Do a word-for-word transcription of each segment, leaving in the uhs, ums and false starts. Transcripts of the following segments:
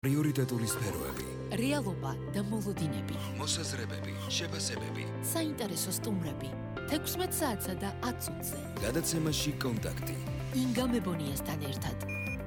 პრიორიტეტული სფეროები, რეალობა და მოლოდინები, მოსაზრებები, შეფასებები, საინტერესო სტუმრები, თექვსმეტ საათსა და ათ წუთზე. გადაცემაში კონტაქტი. ინგა მებონიასთან ერთად.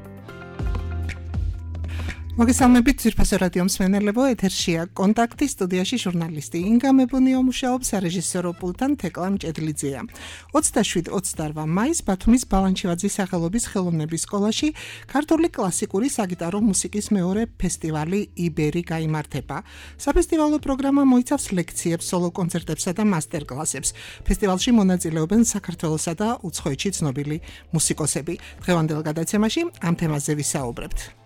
მოგესალმებით ძვირფასო რადიო მსმენელებო, ეთერშია კონტაქტი, სტუდიაში ჟურნალისტი ინგა მებონია მუშაობს, სარეჟისორო პულტთან თეკლა მჭედლიძეა. ოცდაშვიდ ოცდაორ მაისს ბათუმის ბალანჩივაძის სახელობის ხელოვნების სკოლაში ქართული კლასიკური საგიტარო მუსიკის მეორე ფესტივალი იბერი გაიმართება. საფესტივალო პროგრამა მოიცავს ლექციებს, სოლო კონცერტებსა და მასტერკლასებს. ფესტივალში მონაწილეობენ საქართველოსა და უცხოეთში ცნობილი მუსიკოსები. დღევანდელ გადაცემაში ამ თემაზე ვისაუბრებთ.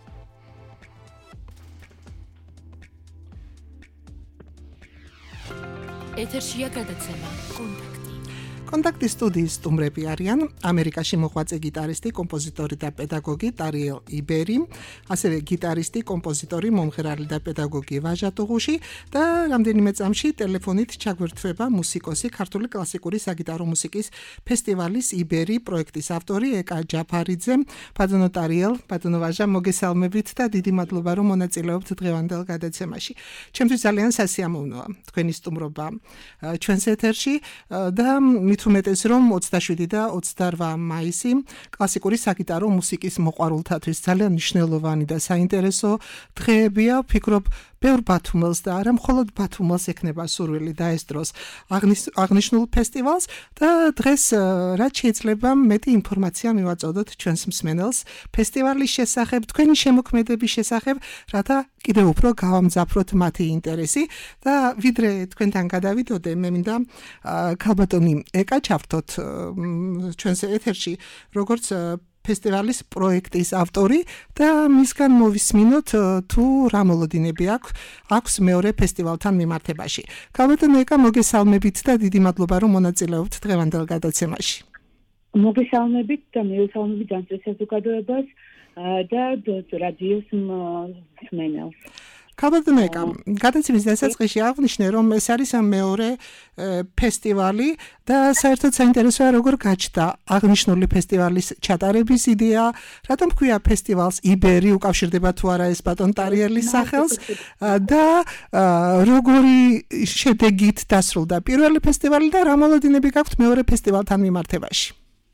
ეთერშია გადაცემა კონტაქტი. კონტაქტის სტუდიის სტუმრები არიან ამერიკაში მოღვაწე გიტარისტი, კომპოზიტორი და პედაგოგი ტარიელ იბერი, ასევე გიტარისტი, კომპოზიტორი, მომღერალი და პედაგოგი ვაჟა ტუღუში და რამდენიმე წამში ტელეფონით ჩაგვერთვება მუსიკოსი, ქართული კლასიკური საგიტარო მუსიკის ფესტივალის იბერი პროექტის ავტორი ეკა ჯაფარიძე. ბატონო ტარიელ, ბატონო ვაჟა, მოგესალმებით და დიდი მადლობა რომ მონაწილეობთ დღევანდელ გადაცემაში. ჩემთვის ძალიან სასიამოვნოა თქვენი სტუმრობა ჩვენს ეთერში და მithumetes რომ ოცდაშვიდი და ოცდაორ მაისი კლასიკური საგიტარო მუსიკის მოყვარულთათვის ძალიან მნიშვნელოვანი და საინტერესო დღეებია. ვფიქრობ, ბევრ ბათუმელს და არა მხოლოდ ბათუმელს ექნება სურვილი დაესწროს აღნიშნულ ფესტივალს და დღეს რაც შეიძლება მეტი ინფორმაცია მივაწოდოთ ჩვენს მსმენელს ფესტივალის შესახებ, თქვენი შემოქმედების შესახებ, რათა კიდევ უფრო გავამძაფროთ მათი ინტერესი და ვიდრე თქვენთან გადავიდოდე, მე მინდა ქალბატონი ეკა ჩავრთოთ ჩვენს ეთერში როგორც ფესტივალის პროექტის ავტორი და მისგან მოვისმინოთ თუ რა მოლოდინები აქვს აქვს მეორე ფესტივალთან მიმართებაში. ქალბატონო ეკა, მოგესალმებით და დიდი მადლობა რომ მონაწილეობთ დღევანდელ გადაცემაში. მოგესალმებით და მივესალმებით ძანწეს საზოგადოებას და რადიოს მსმენელს. ქალბატონო ეკა, გადაცემის დასაწყისში აღვნიშნე რომ ეს არის მეორე ფესტივალი და საერთოდ საინტერესოა როგორ გაჩნდა აღნიშნული ფესტივალის ჩატარების იდეა, რატომ ქვია ფესტივალს იბერი, უკავშირდება თუ არა ეს ბატონ ტარიელის სახელს და როგორი შედეგით დასრულდა პირველი ფესტივალი და რა მოლოდინები გაქვთ მეორე ფესტივალთან მიმართებაში?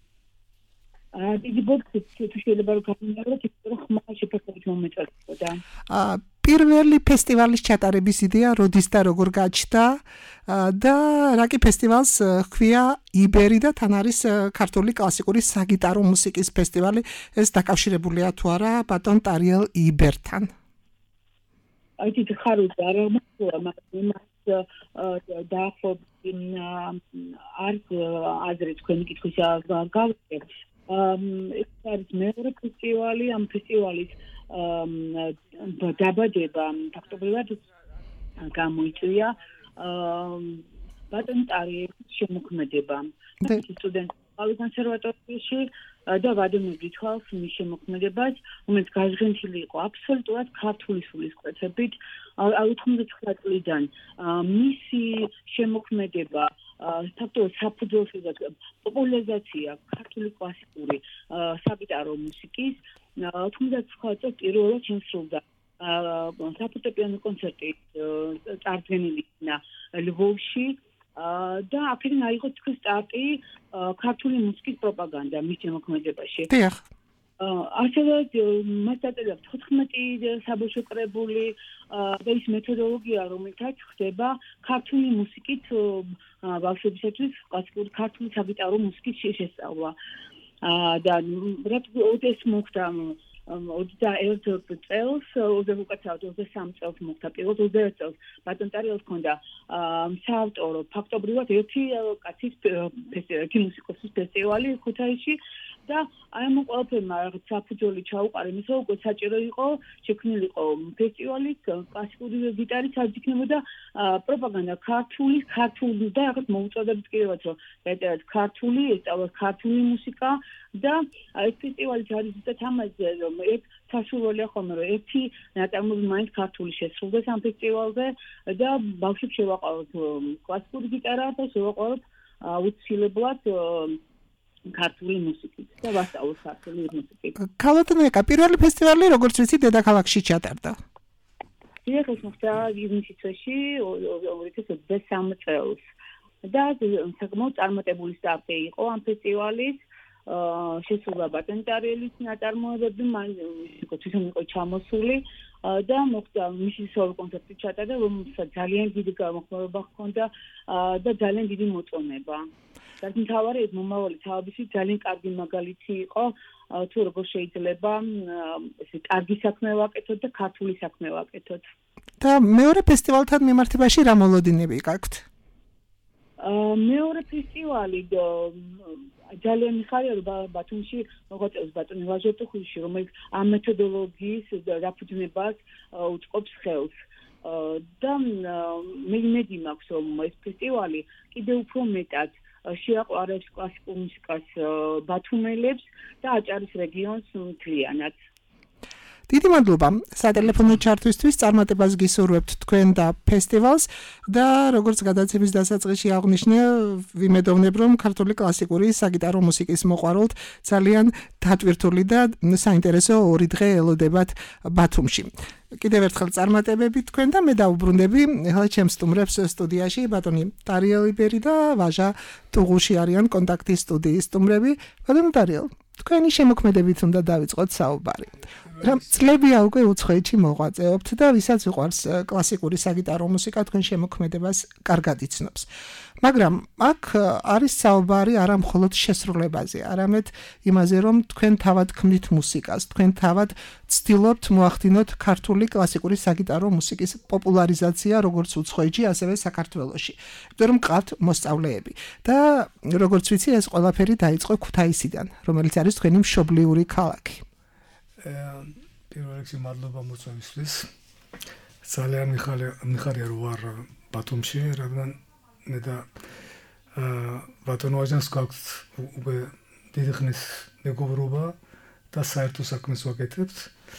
დიდი ბოდში თუ შეიძლება რომ გამიმეოროთ, რომ ხმა შეფასებით მომეწოდებოდა. პირველი ფესტივალის ჩატარების იდეა როდის და როგორ გაჩნდა და რა კი ფესტივალს ჰქვია იბერი და თან არის ქართული კლასიკური საგიტარო მუსიკის ფესტივალი, ეს დაკავშირებულია თუ არა ბატონ ტარიელ იბერთან? აი დიდი ხარუდა რა მოხდა, მაგრამ დაახლოებით არც აზრი თქვენი კითხვის გავაკეთე. ეს არის მეორე ფესტივალი, ამ ფესტივალის დაბადება ფაქტობრივად გამოიწვია ბატონ ტარიელის შემოქმედებამ. სტუდენტთა კონსერვატორიაში და ვადიმები თვალს მის შემოქმედებას, რომელიც გაზრდილი იყო აბსოლუტურად ქართული სულისკვეთებით. ოთხმოცდათოთხ წლიდან მისი შემოქმედება ფაქტობრივად საფუძველზე პოპულარიზაცია ქართული კლასიკური საგიტარო მუსიკის. ოთხმოცდათოთხ წელს პირველად შემსრულდა საფორტეპიანო კონცერტი წარდგენილი იქნა ლვოვში და აქედან აიღო თქვენ სტარტი ქართული მუსიკის პროპაგანდა მის შემოქმედებაში. დიახ. ასევე მას დაწერა თოთხმეტი საბავშვო კრებული და ის მეთოდოლოგია, რომელთაც ხდება ქართული მუსიკით ბავშვებისათვის კლასიკური ქართული საგიტარო მუსიკის შესწავლა. და რაც ეს მოხდა ოცდაერთ წელს, უკაცრავად ოცდასამ წელს მოხდა, პირველ ოცდაერთ წელს ბატონ ტარიელს ჰქონდა საავტორო ფაქტობრივად ერთი კაცის ერთი მუსიკოსის ფესტივალი ქუთაისში და აი ამ ყველაფერმა რაღაც საფუძველი ჩაუყარა იმის, რომ უკვე საჭირო იყო შექმნილიყო ფესტივალი კლასიკური გიტარის საძიქნებოდა პროპაგანდა ქართული, ქართული და რაღაც მოუწოდებით კიდევაც რომ მეტად ქართული, ესწავლოს ქართული მუსიკა და ეს ფესტივალი არის ზუსტად ამაზე, რომ ერთ საშუალებაა ხოლმე რომ ერთი ნაწარმოები მაინც ქართული შესრულდეს ამ ფესტივალზე და ბავშვებს შევაყაროთ კლასიკური გიტარა და შევაყაროთ აუცილებლად ქართული მუსიკით და ვასწავლოთ ქართული მუსიკით. ქალბატონიკა პირველი ფესტივალი როგორც ვიცი დედაქალაქში ჩატარდა. დიახ, ეს მოხდა ივნისის თვეში ორი ათას ოცდასამ წელს. და საკმაოდ წარმატებული სტარტი იყო ამ ფესტივალის. შესრულა ბატონტარიელის ნაწარმოებები, მან თვითონ იყო ჩამოსული და მოხდა მისი სოლო კონცერტი ჩატარდა, რომელსაც ძალიან დიდი გამოხმაურება ჰქონდა და ძალიან დიდი მოწონება. და მთავარი მომავალი თავისი ძალიან კარგი მაგალითი იყო თუ როგორ შეიძლება ესე კარგი საქმე ვაკეთოთ და ქართული საქმე ვაკეთოთ. და მეორე ფესტივალთან მიმართებაში რა მოლოდინები გაქვთ? მეორე ფესტივალი ძალიან მიხარია რომ ბათუმში მოღვაწეობს ბატონი ვაჟა ტუხუში, რომელიც ამ მეთოდოლოგიის დაფუძნებას უწყობს ხელს. და მე იმედი მაქვს რომ ეს ფესტივალი კიდევ უფრო მეტად შეაყვარებს კლასიკურ მუსიკას ბათუმელებს და აჭარის რეგიონს მთლიანად. დიდი მადლობა სატელეფონო ჩართვისთვის, წარმატებას გისურვებთ თქვენ და ფესტივალს და როგორც გადაცემის დასაწყისში აღნიშნე, ვიმედოვნებ რომ ქართული კლასიკური საგიტარო მუსიკის მოყვარულთ ძალიან დატვირთული და საინტერესო ორი დღე ელოდებათ ბათუმში. კიდევ ერთხელ წარმატებები თქვენ და მე დაუბრუნდები ახლა ჩემს სტუმრებს სტუდიაში ბატონი ტარიელ იბერი და ვაჟა ტუღუში არიან კონტაქტის სტუდიის სტუმრები. ბატონი ტარიელ, თქვენი შემოქმედებით უნდა დავიწყოთ საუბარი. რომ წლებია უკვე უცხოეთში მოღვაწეობთ და ვისაც უყვარს კლასიკური საგიტარო მუსიკა თქვენ შემოქმედებას კარგად იცნობს. მაგრამ აქ არის საუბარი არა მხოლოდ შესრულებაზე, არამედ იმაზე, რომ თქვენ თავად ქმნით მუსიკას, თქვენ თავად ცდილობთ მოახდინოთ ქართული კლასიკური საგიტარო მუსიკის პოპულარიზაცია როგორც უცხოეთში, ასევე საქართველოში. იმიტომ რომ ყავთ მოსწავლეები და როგორც ვიცი, ეს ყველაფერი დაიწყო ქუთაისიდან, რომელიც არის თქვენი მშობლიური ქალაქი. პირველ რიგში მადლობა მოწვევისთვის. ძალიან მიხარია რომ ვარ ბათუმში, რადგან მე და ბატონ ვაჟანს გვაქვს უკვე დიდი ხნის მეგობრობა და საერთო საქმეს ვაკეთებთ.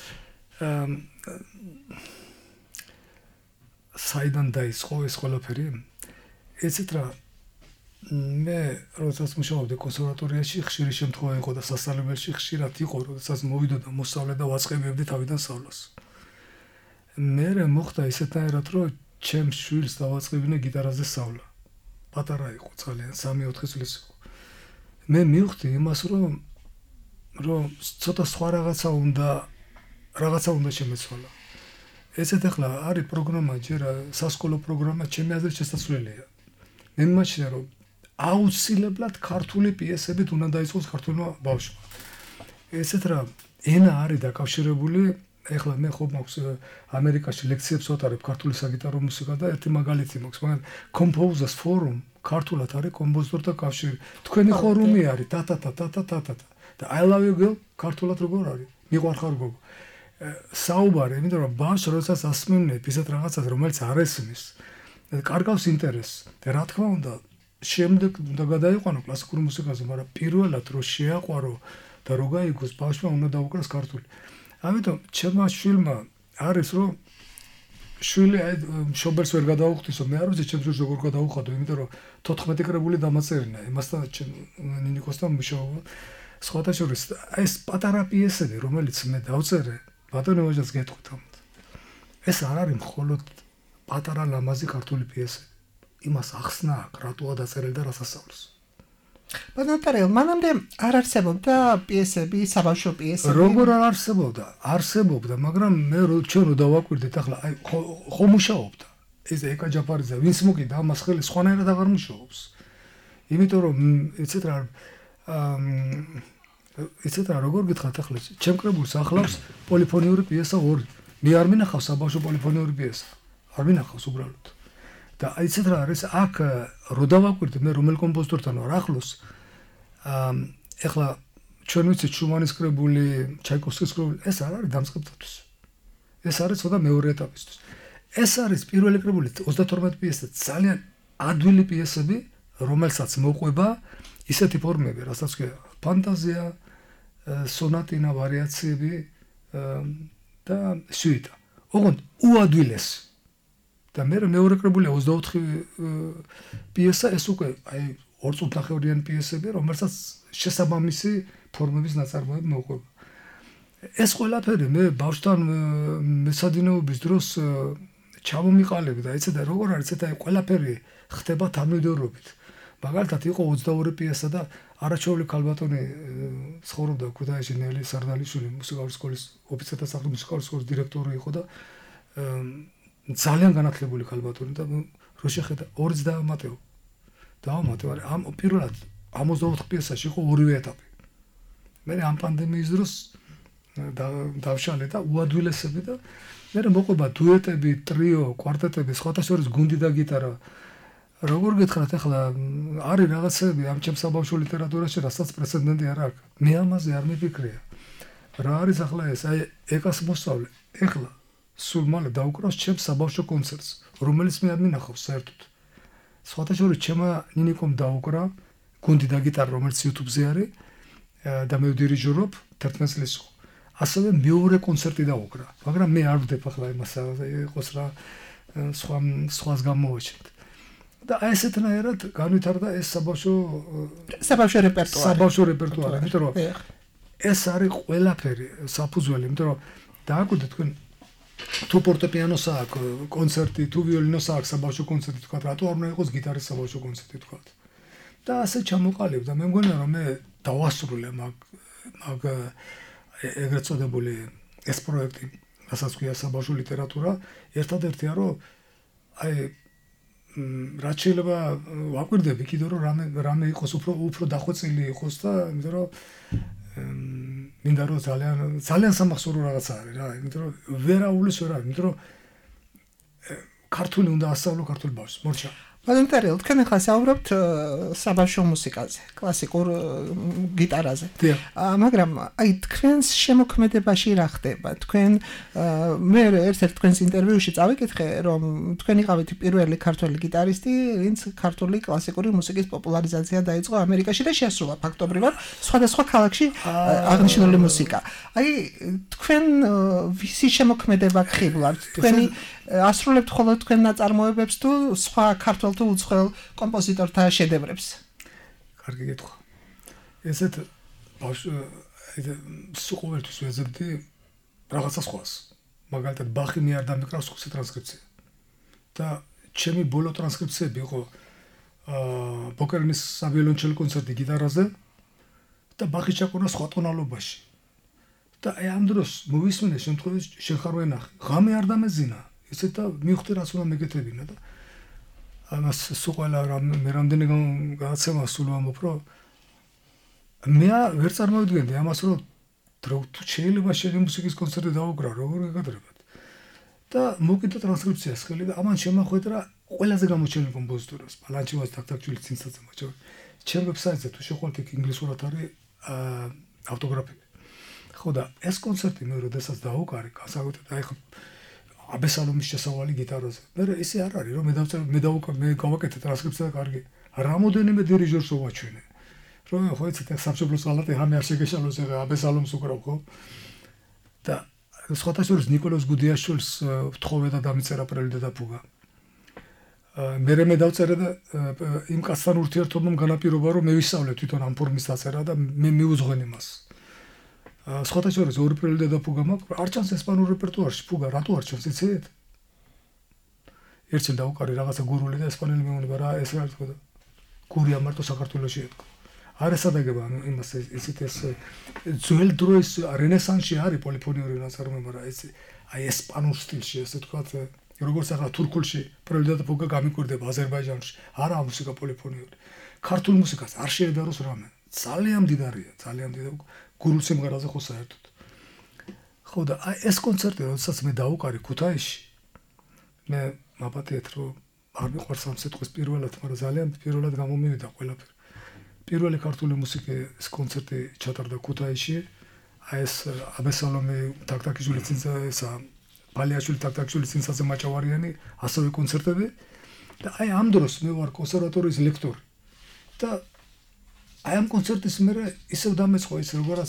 საიდან დაიწყო ეს ყველაფერი? ეცეთ რა მე როდესაც მუშაობდი კონსერვატორიაში, ხშირი შემთხვევა იყო და სასწავლებელში ხშირად იყო, როდესაც მოვიდოდა მოსწავლე და ვაწყებებდი თავიდან სწავლას. მე მოხდა ისეთნაირად, რომ ჩემ შვილს დავაწყებინა გიტარაზე სწავლა. პატარა იყო ძალიან, სამი ოთხი წლის იყო. მე მივხვდი იმას, რომ რომ ცოტა სხვა რაღაცა უნდა რაღაცა უნდა შემეცვალა. ესეთ ახლა არის პროგრამა, ჯერ სასკოლო პროგრამა, ჩემი აზრით შესაძლებელია. მე მიმაჩნია, რომ აუცილებლად ქართული პიესებით უნდა დაიწყოს ქართულმა ბავშვმა. ესეთ რა ენა არის დაკავშირებული, ეხლა მე ხო მაქვს ამერიკაში ლექციებს ვატარებ ქართული საგიტარო მუსიკა და ერთი მაგალითი მაქვს, მაგრამ Composers Forum ქართულად არის კომპოზიტორთა კავშირი. თქვენი ხორუმი არის ტა-ტა-ტა-ტა-ტა-ტა. და I love you girl ქართულად როგორ არის? მიყვარხარ გოგო. საუბარი, იმიტომ რომ ბავშვს როდესაც ასმენებ ისეთ რაღაცას, რომელიც არ ესმის, კარგავს ინტერესს. და რა თქმა უნდა, შემდეგ უნდა გადაიყვანო კლასიკურ მუსიკაზე, მაგრამ პირველად რო შეაყვარო და რო გაიგოს ბავშვმა უნდა დაუკრას ქართული. ამიტომ ჩემმა შვილმა არის რომ შვილი აი მშობელს ვერ გადაუხდისო, მე არ ვიცი ჩემს შვილს როგორ გადაუხადო, იმიტომ რომ თოთხმეტი კრებული დამაწერინა, იმასთან ჩემ ნინიკოსთან მუშაობა. სხვათა შორის ეს პატარა პიესები, რომელიც მე დავწერე, ბატონო ვაჟას გეტყვით ამ. ეს არ არის მხოლოდ პატარა ლამაზი ქართული პიესები. იმას ახსნა აქვს, რატოა დაწერილი და რას ასწავლის. ბატონო ტარიელ, მანამდე არ არსებობდა პიესები, საბავშვო პიესები? როგორ არ არსებობდა? არსებობდა, მაგრამ მე ჩვენ რო დავაკვირდით, ახლა აი ხო მუშაობდა. ეს ეკა ჯაფარიძე, ვინც მოკიდა ამას ხელი, სხვანაირად აღარ მუშაობს. იმიტომ რომ ეცეთ რა ეცეთ რა როგორ გითხრათ ახლა, ჩემ კრებულს ახლავს პოლიფონიური პიესა ორი. მე არ მინახავს საბავშვო პოლიფონიური პიესა. არ მინახავს უბრალოდ. და აიცეთ რა არის აქ რო დავაკვირდით მე რომელ კომპოზიტორთან ვარ ახლოს ეხლა ჩვენ ვიცით შუმანის კრებული, ჩაიკოვსკის კრებული, ეს არ არის დამწყებთათვის. ეს არის ცოტა მეორე ეტაპისთვის. ეს არის პირველი კრებული ოცდათორმეტი პიესა, ძალიან ადვილი პიესები, რომელსაც მოყვება ისეთი ფორმები, რასაც ქვია ფანტაზია, სონატინა, ვარიაციები და სუიტა. ოღონდ უადვილესი. და მე მეორე კრებული ოცდაოთხი პიესა, ეს უკვე აი ორ წუთნახევრიანი პიესები, რომელსაც შესაბამისი ფორმების ნაწარმოები მოყვება. ეს ყველაფერი მე ბავშვთან მესადინეობის დროს ჩამომიყალიბდა და ეცედა როგორ არის ეცედა ყველაფერი ხდება თანმიმდევრობით. მაგალითად იყო ოცდაორი პიესა და არაჩვეული ქალბატონი ცხოვრობდა ქუთაისში ნელი სარდალიშვილი მუსიკალური სკოლის ოფიცერთა სახლი მუსიკალური სკოლის დირექტორი იყო და ძალიან განათლებული ქალბატონი და რო შეხედა ორიც დაამატეო. დაამატე, ამ პირველად ოცდაოთხ პიესაში იყო ორივე ეტაპი. მე ამ პანდემიის დროს დავშალე და უადვილესები და მე მოყვება დუეტები, ტრიო, კვარტეტები, სხვათა შორის გუნდი და გიტარა. როგორ გითხრათ ახლა არის რაღაცები ამ ჩემს საბავშვო ლიტერატურაში, რასაც პრეცედენტი არ აქვს. მე ამაზე არ მიფიქრია. რა არის ახლა ეს? აი ეკას მოსწავლე. ახლა სულ მალე დაუკრავს ჩემს საბავშვო კონცერტს, რომელიც მე არ მინახავს საერთოდ. სხვათა შორის ჩემმა ნინიკომ დაუკრა გუნდი და გიტარა, რომელიც YouTube-ზე არის და მე ვდირიჟორობ თერთმეტ წლის იყო. ასევე მეორე კონცერტი დაუკრა, მაგრამ მე არ ვდებ ახლა იმას, იყოს რა სხვა სხვას გამოვაჩენთ. და აი ესეთნაირად განვითარდა ეს საბავშვო საბავშვო რეპერტუარი. საბავშვო რეპერტუარი, იმიტომ რომ ეს არის ყველაფერი საფუძველი, იმიტომ რომ დააკვირდეთ თქვენ თუ ფორტეპიანოს აქვს კონცერტი, თუ ვიოლინოს აქვს საბავშვო კონცერტი თქვა, რატო არ უნდა იყოს გიტარის საბავშვო კონცერტი თქვა. და ასე ჩამოყალიბდა. მე მგონია რომ მე დავასრულე მაგ მაგ ეგრეთ წოდებული ეს პროექტი, რასაც ქვია საბავშვო ლიტერატურა, ერთადერთია რომ აი რაც შეიძლება ვაკვირდები კიდე რომ რამე რამე იყოს უფრო უფრო დახვეწილი იყოს და იმიტომ რომ მინდა რომ ძალიან ძალიან სამახსოვრო რაღაცა არის რა, იმიტომ რომ ვერაულის ვერ არის, იმიტომ რომ ქართული უნდა ასწავლო ქართულ ბავშვს. მორჩა. Ვალენტარიელ, თქვენ ახლა საუბრობთ საბავშვო მუსიკაზე, კლასიკურ გიტარაზე. მაგრამ აი თქვენს შემოქმედებაში რა ხდება? თქვენ მე ერთ-ერთ თქვენს ინტერვიუში წავიკითხე, რომ თქვენ იყავით პირველი ქართველი გიტარისტი, ვინც ქართული კლასიკური მუსიკის პოპულარიზაცია დაიწყო ამერიკაში და შეასრულა ფაქტობრივად სხვადასხვა ქალაქში აღნიშნული მუსიკა. აი თქვენ ვისი შემოქმედება გხიბლავთ? თქვენი ასრულებთ ხოლმე თქვენ ნაწარმოებებს თუ სხვა ქართულ თუ უცხოელ კომპოზიტორთა შედევრებს? კარგი კითხვა. ესეთ სულ ყოველთვის ვეძებდი რაღაცა სხვას. მაგალითად ბახი მე არ დამიკრავს ხუთი ტრანსკრიფცია. და ჩემი ბოლო ტრანსკრიფციები იყო აა ბოკერნის სავიოლონჩელო კონცერტი გიტარაზე და ბახი ჩაკურნა სხვა ტონალობაში. და აი ამ დროს მოვისმინე შემთხვევაში შეხარ ვენახი. ღამე არ დამეძინა. ისე და მივხვდი რაც უნდა მეკეთებინა და ამას სულ ყველა მე რამდენი განაცემა სულ ვამბობ რომ მე ვერ წარმოვიდგენდი ამას რომ თუ შეიძლება შენი მუსიკის კონცერტი დავუკრა როგორ გაგადრებათ და მოკიდა ტრანსკრიფციას ხელი და ამან შემახვედრა ყველაზე გამოჩენილი კომპოზიტორებს პალანჩივას თაქთაქჩული ცინცაძე მაჩო ჩემ ვებსაიტზე თუ შეხვდეთ იქ ინგლისურად არის ავტოგრაფები ხო და ეს კონცერტი მე როდესაც დავუკარი განსაკუთრებით აი ხო აბესალომის შესავალი გიტარაზე. მე ისე არ არის რომ მე დავწერ მე დავუკ მე გავაკეთე ტრანსკრიფცია კარგი. რამოდენიმე დირიჟორს ვაჩვენე. რომ ხო იცით ეს სამშობლოს ღალატი ამე არ შეგეშალოს ეგ აბესალომს უკრავ ხო? და სხვათა შორის ნიკოლოზ გუდიაშვილს ვთხოვე და დამიწერა პრელუდა და ფუგა. მე მე დავწერე და იმ კაცთან ურთიერთობამ განაპირობა რომ მე ვისწავლე თვითონ ამ ფორმის დაწერა და მე მიუძღვენ იმას. სხვათა შორის ორი პრელუდა და ფუგა მაქვს, არ ჩანს ესპანურ რეპერტუარში ფუგა, რატო არ ჩანს იცით? ერთში დავუკარი რაღაცა გურული და ესპანელი მეუბნება რა ეს რა თქო და გურია მარტო საქართველოში ეთქო. არ ესადაგება იმას ისეთ ეს ძველ დროის რენესანსში არის პოლიფონიური ნაწარმოება რა ეს აი ესპანურ სტილში ესე თქვათ როგორც ახლა თურქულში პრელუდა და ფუგა გამიკვირდება აზერბაიჯანში არა მუსიკა პოლიფონიური. ქართულ მუსიკას არ შეედაროს რამე. ძალიან მდიდარია, ძალიან მდიდარი გურულ სიმღერაზე ხო საერთოდ. ხო და აი ეს კონცერტი როდესაც მე დავუკარი ქუთაისში მე მაპატიეთ რომ არ მიყვარს ამ სიტყვის პირველად, მაგრამ ძალიან პირველად გამომივიდა ყველაფერი. პირველი ქართული მუსიკის კონცერტი ჩატარდა ქუთაისში. აი ეს აბესალომი თაქთაქიშვილი ცინცაძე, ბალიაშვილი თაქთაქიშვილი ცინცაძე მაჭავარიანი ასევე კონცერტები და აი ამ დროს მე ვარ კონსერვატორიის ლექტორი. და აი ამ კონცერტის მერე ისევ დამეწყო ის როგორაც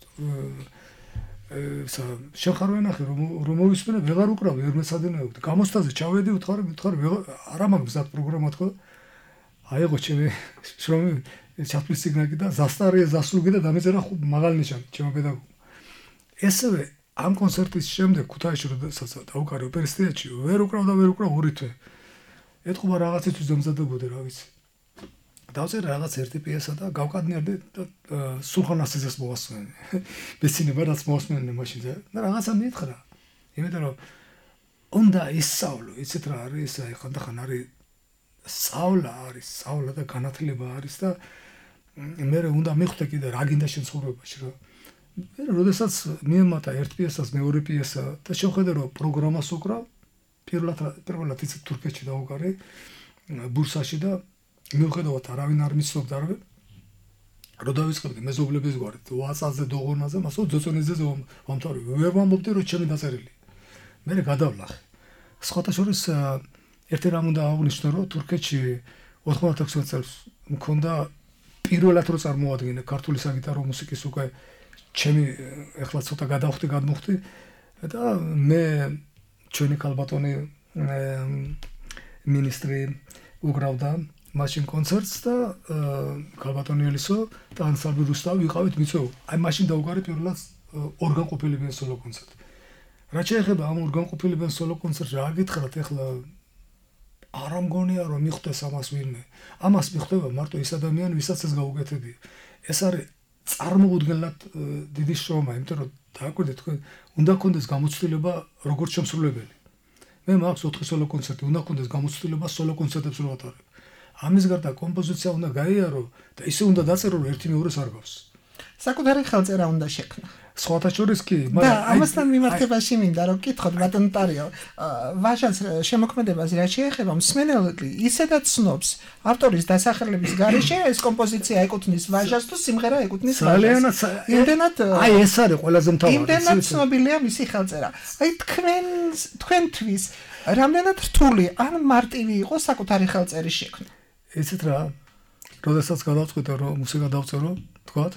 ესა შეხარ ვენახე რომ რომ მოვისმენე ვეღარ უკრავ ვერ მესადინეობდი გამოსტაზე ჩავედი უთხარი უთხარი არა მაგ მზად პროგრამა თქო აიღო ჩემი შრომი ჩაფრის სიგნალი და ზასტარია ზასლუგი და დამეწერა მაღალი ნიშანი ჩემო პედაგოგ. ესევე ამ კონცერტის შემდეგ ქუთაისში როდესაც დავუკარი ოპერის თეატრში ვერ უკრავ და ვერ უკრავ ორი თვე. ეთქობა რაღაცისთვის დამზადებოდი რა ვიცი. დავწერე რაღაც ერთი პიესა და გავკადნიარდი და სულხან-ასიზეს მოვასმენი. მეცინება რაც მოვასმენი მაშინ და რაღაცა მითხრა. იმიტომ რომ უნდა ისწავლო, იცით რა არის ეს აი ხანდახან არის სწავლა არის, სწავლა და განათლება არის და მე უნდა მიხვდე კიდე რა გინდა შენ ცხოვრებაში რა. მე როდესაც მიემატა ერთ პიესას, მეორე პიესა და შევხედე რომ პროგრამას უკრავ, პირველად პირველად იცით თურქეთში დავუკარი ბურსაში და მიუხედავად არავინ არ მიცნობდა რა. რო დავიწყებდი მეზობლების გვარით, ვაცაზე დოღონაზე, მასო ძოწონიძე ვამთავრე. ვერ ვამბობდი რომ ჩემი დაწერილი. მე გადავლახე. სხვათა შორის ერთი რამ უნდა აღვნიშნო, რომ თურქეთში ოთხმოცდაექვსი წელს მქონდა პირველად რო წარმოადგინე ქართული საგიტარო მუსიკის უკვე ჩემი ეხლა ცოტა გადავხვდი, გადმოხვდი და მე ჩვენი ქალბატონი მინისტრი უკრავდა მაშინ კონცერტს და ქალბატონი ელისო და ანსამბლი რუსთავი ვიყავით მიწვეულ. აი მაშინ დავუკარი პირველად ორგანყოფილებიან სოლო კონცერტი. რა შეეხება ამ ორგანყოფილებიან სოლო კონცერტს რა გითხრათ ეხლა არ ამგონია რომ მიხვდეს ამას ვინმე. ამას მიხვდება მარტო ის ადამიანი, ვისაც ეს გაუკეთებია. ეს არის წარმოუდგენლად დიდი შრომა, იმიტომ რომ დააკვირდეთ თქვენ, უნდა გქონდეს გამოცდილება როგორც შემსრულებელი. მე მაქვს ოთხი სოლო კონცერტი, უნდა გქონდეს გამოცდილება სოლო კონცერტებს რო ვატარებ. ამის გარდა კომპოზიცია უნდა გაიარო და ისე უნდა დაწერო რომ ერთი მეორეს არ გავს. საკუთარი ხელწერა უნდა შექმნა. სხვათა შორის კი, მაგრამ ამასთან მიმართებაში მინდა რომ გითხოთ ბატონ ტარიო, ვაჟას შემოქმედებას რა შეეხება, მსმენელი ისედაც ცნობს ავტორის დასახელების გარეშე ეს კომპოზიცია ეკუთვნის ვაჟას თუ სიმღერა ეკუთვნის ვაჟას. იმდენად აი ეს არის ყველაზე მთავარი. იმდენად ცნობილია მისი ხელწერა. აი თქვენ თქვენთვის რამდენად რთული ან მარტივი იყო საკუთარი ხელწერის შექმნა? იცით რა, როდესაც გადავწყვიტე რომ მუსიკა დავწერო, თქვათ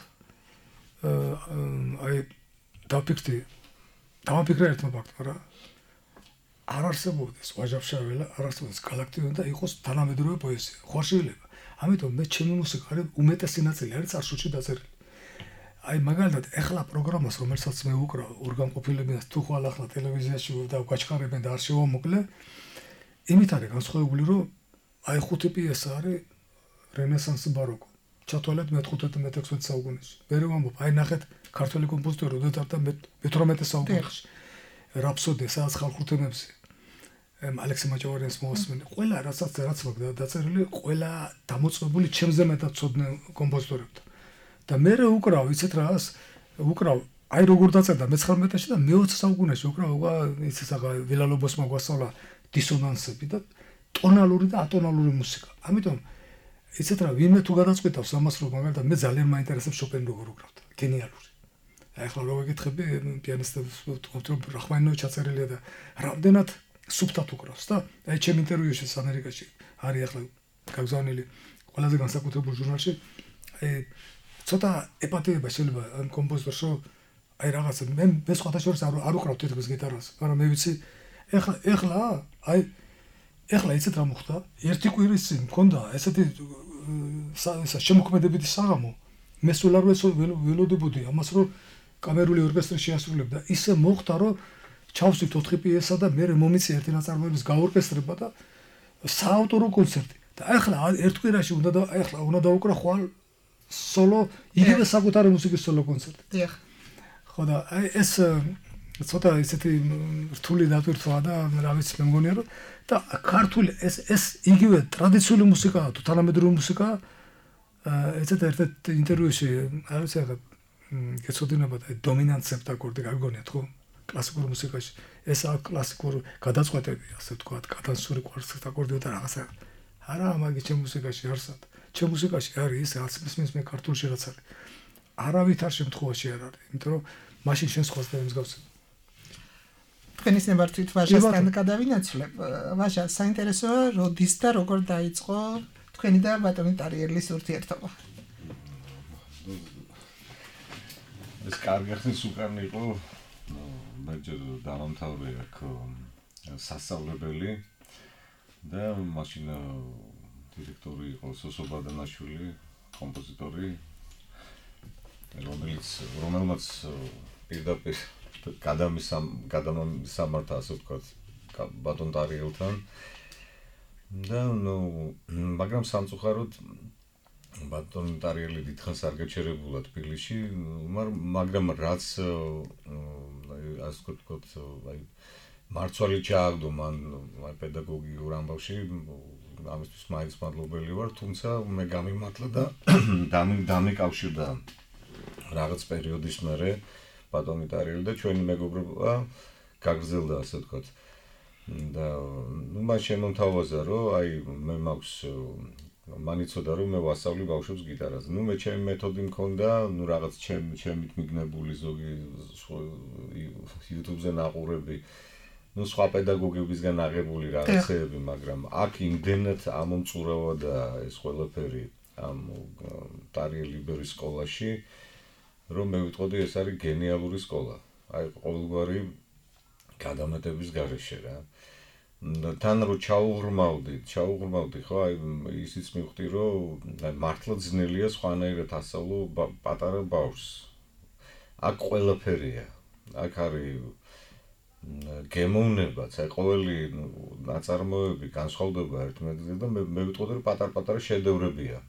აი დავფიქრდი დავაფიქრე ერთმა ფაქტმა რა არ არსებობდეს ვაჟაფშაველა არ არსებობდეს გალაქტიონ და იყოს თანამედროვე პოეზია ხო შეიძლება ამიტომ მე ჩემი მუსიკა არის უმეტესი ნაწილი არის წარსულში დაწერილი აი მაგალითად ეხლა პროგრამას რომელსაც მე უკრავ ორგანყოფილებიან თუ ხვალ ახლა ტელევიზიაში და გაჩქარებენ და არ შევამოკლე იმით არის განსხვავებული რომ აი ხუთი პიესა არის რენესანსი ბაროკო ჩათვალეთ მეხუთე მეთექვსმეტე საუკუნეში. ვერ ვამბობ, აი ნახეთ ქართველი კომპოზიტორი როდესაც და მეთორმეტე საუკუნეში. რაფსოდია, სადაც ხალხურ თემებზე. ალექსი მაჭავარიანის მოასმენი. ყველა რასაც რაც მაგდა დაწერილი, ყველა დამოწმებული ჩემზე მეტად ცოდნე კომპოზიტორებთან. და მე უკრავ, იცით რას? უკრავ, აი როგორ დაწერდა მეცხრამეტეში და მეოცე საუკუნეში უკრავ, იცით აღა ვილალობოს მაგვასწავლა დისონანსები და ტონალური და ატონალური მუსიკა. ამიტომ იცით რა, ვინმე თუ გადაწყვეტავს ამას რომ მაგალითად მე ძალიან მაინტერესებს შოპენი როგორ უკრავდა. გენიალური. აი ახლა რო ვეკითხები პიანისტებს ვთქვათ რომ რახვანინოვი ჩაწერილია და რამდენად სუფთად უკრავს და აი ჩემ ინტერვიუში ამერიკაში არის ახლა გაგზავნილი ყველაზე განსაკუთრებულ ჟურნალში აი ცოტა ეპათიება შეიძლება ამ კომპოზიტორს რომ აი რაღაცა მე მე სხვათა შორის არ არ უკრავ თითქმის გიტარას, მაგრამ მე ვიცი ეხლა ეხლა აი ეხლა იცით რა მოხდა? ერთი კვირის წინ მქონდა ესეთი ესა შემოქმედებითი საღამო. მე სულ არ ველოდებოდი ამას რომ კამერული ორკესტრი შეასრულებდა. ისე მოხდა რომ ჩავსვით ოთხი პიესა და მე მომიწია ერთი ნაწარმოების გაორკესტრება და საავტორო კონცერტი. და ეხლა ერთ კვირაში უნდა და ეხლა უნდა დაუკრა ხვალ სოლო იგივე საკუთარი მუსიკის სოლო კონცერტი. დიახ. ხო და აი ეს ცოტა ისეთი რთული დატვირთვა და რა ვიცი მე მგონია რომ და ქართული ეს ეს იგივე ტრადიციული მუსიკაა თუ თანამედროვე მუსიკაა ესეთ ერთ ინტერვიუში არ ვიცი ახლა გეცოდინებათ აი დომინანტ სეპტაკორდი გაგონიათ ხო კლასიკურ მუსიკაში ეს არის კლასიკურ გადაწყვეტები ასე ვთქვათ კატანსური კვარტეტაკორდი და რაღაცა არა მაგი ჩემ მუსიკაში არსად ჩემ მუსიკაში არის ის რაც მის მე ქართულში რაც არის არავითარ შემთხვევაში არ არის იმიტომ რომ მაშინ შენ სხვას და მსგავსი თქვენის ნებართვით ვაჟასთან გადავინაცვლებ. ვაჟა, საინტერესოა, როდის და როგორ დაიწყო თქვენი და ბატონი ტარიელის ურთიერთობა? ეს კარგი ხნის უკან იყო, მე ჯერ დავამთავრე აქ სასწავლებელი და მაშინ დირექტორი იყო სოსო ბადანაშვილი, კომპოზიტორი რომელიც რომელმაც პირდაპირ გადამისამ გადამისამართა ასე ვთქვათ ბატონ ტარიელთან და ნუ მაგრამ სამწუხაროდ ბატონ ტარიელი დიდხანს არ გაჩერებულა თბილისში მაგრამ რაც ასე ვთქვათ აი მარცვალი ჩააგდო მან აი პედაგოგიურ ამბავში ამისთვის მაინც მადლობელი ვარ თუმცა მე გამიმართლა და დამიკავშირდა რაღაც პერიოდის მერე ბატონი ტარიელი და ჩვენი მეგობრობა გაგრძელდა ასე ვთქვათ და ნუ მას შემომთავაზა რომ აი მე მაქვს მან იცოდა რომ მე ვასწავლი ბავშვებს გიტარაზე ნუ მე ჩემი მეთოდი მქონდა ნუ რაღაც ჩემ ჩემით მიგნებული ზოგი YouTube-ზე ნაყურები ნუ სხვა პედაგოგებისგან აღებული რაღაცეები მაგრამ აქ იმდენად ამომწურავდა ეს ყველაფერი ამ ტარიელ იბერის სკოლაში რომ მე ვიტყოდი ეს არის გენიალური სკოლა აი ყოველგვარი გადამეტების გარეშე რა თან რო ჩაუღრმავდი ჩაუღრმავდი ხო აი ისიც მივხვდი რომ აი მართლა ძნელია სხვანაირად ასწავლო პატარა ბავშვს აქ ყველაფერია აქ არის გემოვნებაც აი ყოველი ნაწარმოები განსხვავდება ერთმანეთისგან და მე ვიტყოდი რომ პატარ-პატარა შედევრებია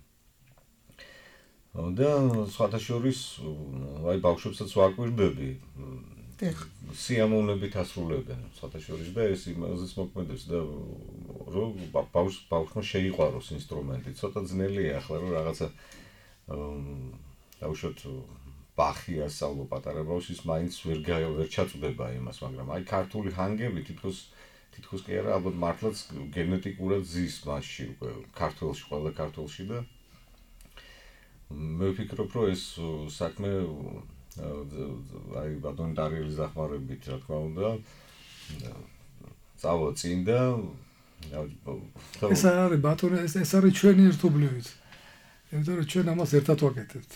და სხვათა შორის აი ბავშვებსაც ვაკვირდები სიამოვნებით ასრულებენ სხვათა შორის და ეს იმაზეც მოქმედებს და რომ ბავშვს ბავშვმა შეიყვაროს ინსტრუმენტი ცოტა ძნელია ახლა რომ რაღაცა დავუშვათ ბახი ასწავლო პატარა ბავშვის მაინც ვერ ვერ ჩაწვდება იმას მაგრამ აი ქართული ჰანგები თითქოს თითქოს კი არა ალბათ მართლაც გენეტიკურად ზის მასში უკვე ქართულში ყველა ქართულში და მე ვფიქრობ რომ ეს საქმე აი ბატონ ტარიელის დახმარებით რა თქმა უნდა წავა წინ და ეს არის ბატონი ეს არის ჩვენი ერთობლივით იმიტომ რომ ჩვენ ამას ერთად ვაკეთებთ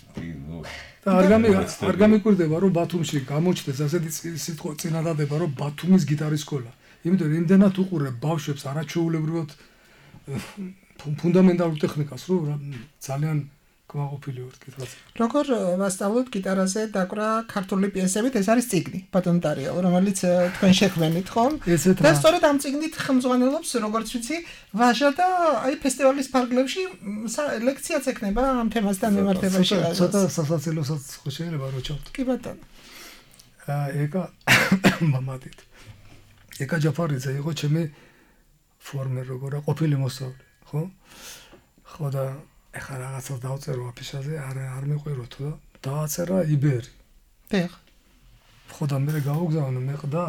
და არ გამიკვირდება რომ ბათუმში გამოჩნდეს ასეთი სიტყვა წინადადება რომ ბათუმის გიტარის სკოლა იმიტომ რომ იმდენად უყურებ ბავშვებს არაჩვეულებრივად ფუნდამენტალურ ტექნიკას რომ ძალიან კმაყოფილი ვარ კითხვაზე. როგორ ვასწავლოთ გიტარაზე დაკვრა ქართული პიესებით, ეს არის წიგნი, ბატონ ტარიელ, რომელიც თქვენ შექმნით, ხო? და სწორედ ამ წიგნით ხელმძღვანელობს, როგორც ვიცი, ვაჟა და აი ფესტივალის ფარგლებში ლექციაც ექნება ამ თემასთან მიმართებაში. ცოტა სასაცილოსაც შეიძლება რომ ჩავთ. კი ბატონო. აა ეკა მამადით. ეკა ჯაფარიძე იყო ჩემი ფორმერ როგორა ყოფილი მოსწავლე, ხო? ხო და ეხლა რაღაცას დავწერო აფიშაზე, არ არ მიყვირო თუ დააწერა იბერი. დიახ. ხო და მე გავუგზავნე მე ყდა.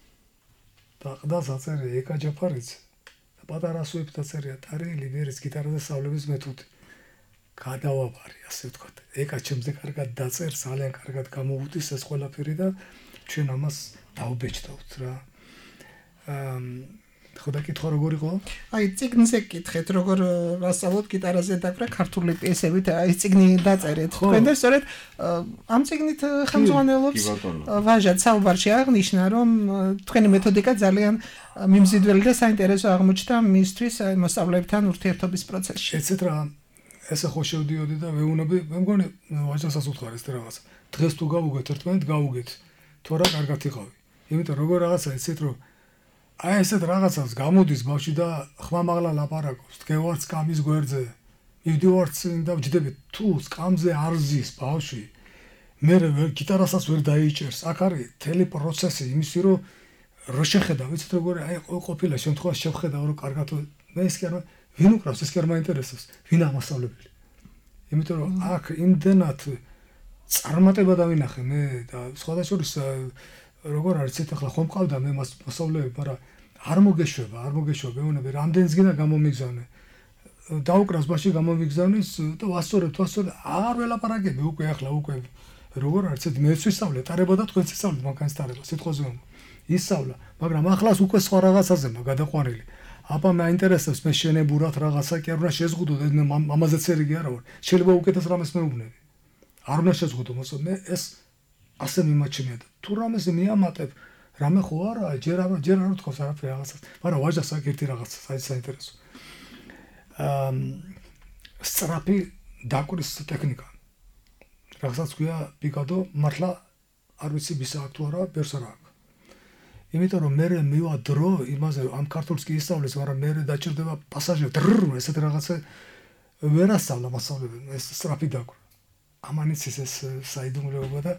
და ყდა საწერე ეკა ჯაფარიძე. და პატარა სუეფთა წერია ტარიელი იბერის გიტარაზე სწავლების მეთოდი. გადავაბარი, ასე ვთქვათ. ეკა ჩემზე კარგად დაწერს, ძალიან კარგად გამოუდის ეს ყველაფერი და ჩვენ ამას დავბეჭდავთ რა. აა ხო და კითხვა როგორ იყო? აი წიგნზე კითხეთ, როგორ ვასწავლოთ გიტარაზე დაკვრა ქართული პიესებით, აი წიგნი დაწერეთ. თქვენ და სწორედ ამ წიგნით ხელმძღვანელობს ვაჟა საუბარში აღნიშნა, რომ თქვენი მეთოდიკა ძალიან მიმზიდველი და საინტერესო აღმოჩნდა მისთვის მოსწავლეებთან ურთიერთობის პროცესში. ეცეთ რა ესე ხო შევდიოდი და ვეუბნები, მე მგონი ვაჟასაც უთხარ ეს რაღაც. დღეს თუ გავუგეთ ერთმანეთ, გავუგეთ. თუ რა კარგად იყავი. იმიტომ როგორ რაღაცა ეცეთ რომ აი ესეთ რაღაცას გამოდის ბავშვი და ხმამაღლა ლაპარაკობს, დგევარ სკამის გვერდზე. მივდივარ წინ და ვჯდები თუ სკამზე არ ზის ბავშვი. მე გიტარასაც ვერ დაიჭერს. აქ არის თელი პროცესი იმისი რომ რო შეხედა, ვიცით როგორ აი ყოფილა შემთხვევა შევხედავ რომ კარგად მე ის კი არ ვინ უკრავს, ეს კი არ მაინტერესებს. ვინ ამასწავლებელი. იმიტომ რომ აქ იმდენად წარმატება დავინახე მე და სხვადასხვა როგორ არის ეს ახლა ხომ ყავდა მე მასწავლებლები, მაგრამ არ მოგეშვება, არ მოგეშვება, მეუბნები, რამდენიც გინდა გამომიგზავნე. დაუკრავს ბაში გამომიგზავნის და ვასწორებ, ვასწორებ, აღარ ველაპარაკები უკვე ახლა უკვე როგორ არის ეს მეც ვისწავლე, ტარება და თქვენც ისწავლეთ მაგას ტარება, სიტყვაზე რომ ისწავლა, მაგრამ ახლას უკვე სხვა რაღაცაზე მაგ გადაყვანილი. აბა მე აინტერესებს მე შენებურად რაღაცა კი არ უნდა შეზღუდო და მე ამაზე ცერიგი არა ვარ. შეიძლება უკეთეს რამეს მეუბნები. არ უნდა შეზღუდო, მოსო მე ეს ასე მიმაჩნია და თუ რამეს მიამატებ რამე ხო არა ჯერ არ ჯერ არ თქოს არაფერი რაღაცას მაგრამ ვაჟას აქ ერთი რაღაცა საინტერესო აა სწრაფი დაკვრის ტექნიკა. Რაღაცა ქვია პიკადო მართლა არ ვიცი ვისა აქ თუ არა, ბერს არა აქვს. იმიტომ რომ მე მივა დრო იმაზე ამ ქართულს კი ისწავლის, მაგრამ მე დაჭირდება პასაჟი დრ ესეთ რაღაცა ვერ ასწავლა მასწავლებელი, ეს სწრაფი დაკვირა. ამანიც ეს საიდუმლოება და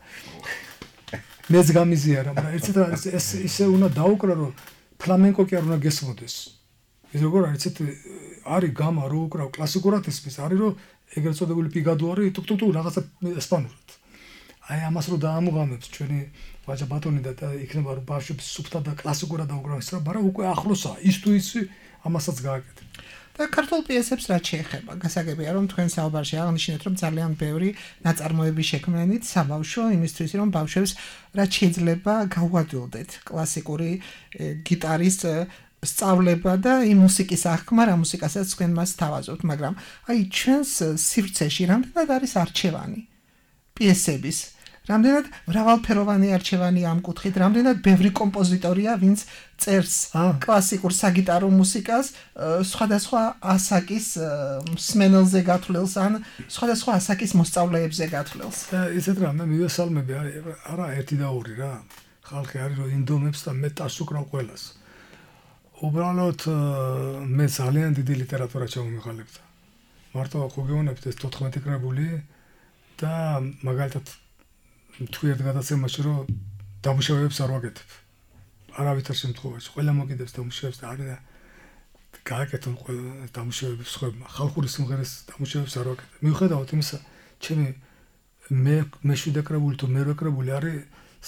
მეც გამიზიარა, მაგრამ ერთად ეს ისე უნდა დაუკრა რომ ფლამენკო კი არ უნდა გესმოდეს. ის როგორ არის ეს არის გამა რო უკრავ კლასიკურად ისმის, არის რომ ეგრეთ წოდებული პიგადო არის ტუკ-ტუკ რაღაცა ესპანურად. აი ამას რო დაამუღამებს ჩვენი ვაჟა ბატონი და იქნება რომ ბავშვებს სუფთად და კლასიკურად დაუკრავეს რა, მაგრამ უკვე ახლოსაა ის თუ ის ამასაც გააკეთე. და ქართულ პიესებს რაც შეეხება, გასაგებია რომ თქვენ საუბარში აღნიშნეთ რომ ძალიან ბევრი ნაწარმოები შექმნენით საბავშვო იმისთვის რომ ბავშვებს რაც შეიძლება გაუადვილდეთ კლასიკური გიტარის სწავლება და იმ მუსიკის აღქმა, რა მუსიკასაც თქვენ მას თავაზობთ, მაგრამ აი ჩვენს სივრცეში რამდენად არის არჩევანი პიესების, რამდენად მრავალფეროვანი არჩევანი ამ კუთხით, რამდენად ბევრი კომპოზიტორია, ვინც წერს კლასიკურ საგიტარო მუსიკას, სხვადასხვა ასაკის მსმენელზე გათვლილს ან სხვადასხვა ასაკის მოსწავლეებზე გათვლილს. და ისეთ რამე მივესალმები, არა ერთი და ორი რა. ხალხი არის რომ ინდომებს და მე ტას უკრავ ყველას. უბრალოდ მე ძალიან დიდი ლიტერატურა ჩამომიყალიბდა. მარტო ხო გეუბნებით ეს თოთხმეტი კრებული და მაგალითად თუ ერთ გადაცემაში რომ დამუშავებებს არ ვაკეთებ. არავითარ შემთხვევაში ყველა მოკიდებს დამუშავებს და არის გააკეთონ ყველა დამუშავებებს ხოებმა. ხალხური სიმღერის დამუშავებებს არ ვაკეთებ. მიუხედავად იმისა, ჩემი მე მეშვიდე კრებული თუ მერვე კრებული არის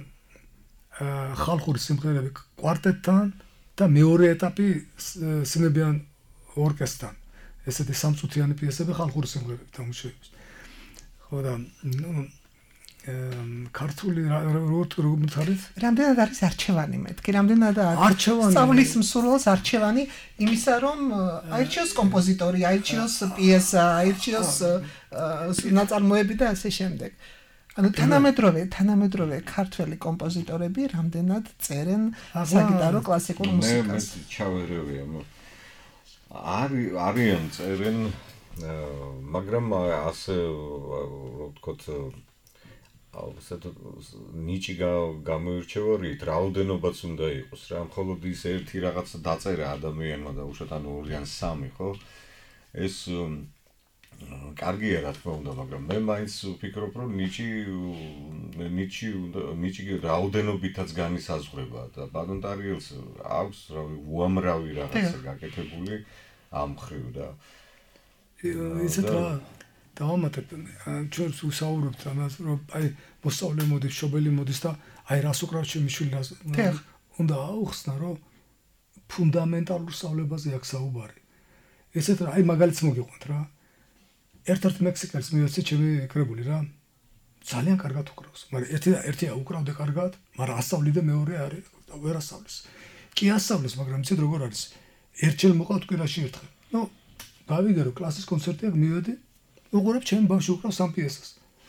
ხალხური სიმღერები კვარტეტთან და მეორე ეტაპი სიმებიან ორკესტრთან. ესეთი სამწუთიანი პიესები ხალხური სიმღერები დამუშავებს. ხო და ნუ ქართული როგორც არის? რამდენად არის არჩევანი მეთქი? რამდენად არის სწავლის მსურველს არჩევანი იმისა, რომ აირჩიოს კომპოზიტორი, აირჩიოს პიესა, აირჩიოს ნაწარმოები და ასე შემდეგ. ანუ თანამედროვე, თანამედროვე ქართველი კომპოზიტორები რამდენად წერენ საგიტარო კლასიკურ მუსიკას? მე ჩავერევია. არის არიან წერენ, მაგრამ ასე რო ვთქვათ ალბათ ნიჭი გამოირჩევა რით, რაოდენობაც უნდა იყოს რა, მხოლოდ ის ერთი რაღაცა დაწერა ადამიანმა და უშოთ ანუ ორი ან სამი, ხო? ეს კარგია რა თქმა უნდა, მაგრამ მე მაინც ვფიქრობ, რომ ნიჭი ნიჭი ნიჭი რაოდენობითაც განისაზღვრება და ბატონ ტარიელს აქვს რავი უამრავი რაღაცა გაკეთებული ამ ხრივ და ისეთ რა დავამატებ ჩვენს უსაუბრობთ ამას რომ აი მოსწავლე მოდის, მშობელი მოდის და აი რას უკრავ ჩემი შვილი რას უნდა აუხსნა რომ ფუნდამენტალურ სწავლებაზე აქვს საუბარი. ესეთ რა აი მაგალითს მოგიყვანთ რა. ერთ-ერთ მექსიკელს მივეცი ჩემი კრებული რა. ძალიან კარგად უკრავს, მაგრამ ერთი ერთია უკრავდა კარგად, მაგრამ ასწავლიდა მეორე არის და ვერ ასწავლის. კი ასწავლის, მაგრამ იცით როგორ არის? ერთჯერ მოყავთ კვირაში ერთხელ. ნუ გავიგე რომ კლასის კონცერტი აქვს მივედი უყურებ ჩემ ბავშვი უკრავს ამ პიესას.